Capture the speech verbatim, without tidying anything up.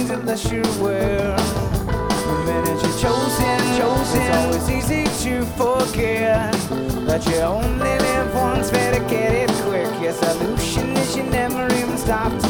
unless you're aware. The minute you're chosen, chosen, it's always easy to forget that you only live once, better get it quick. Your solution is you never even stop to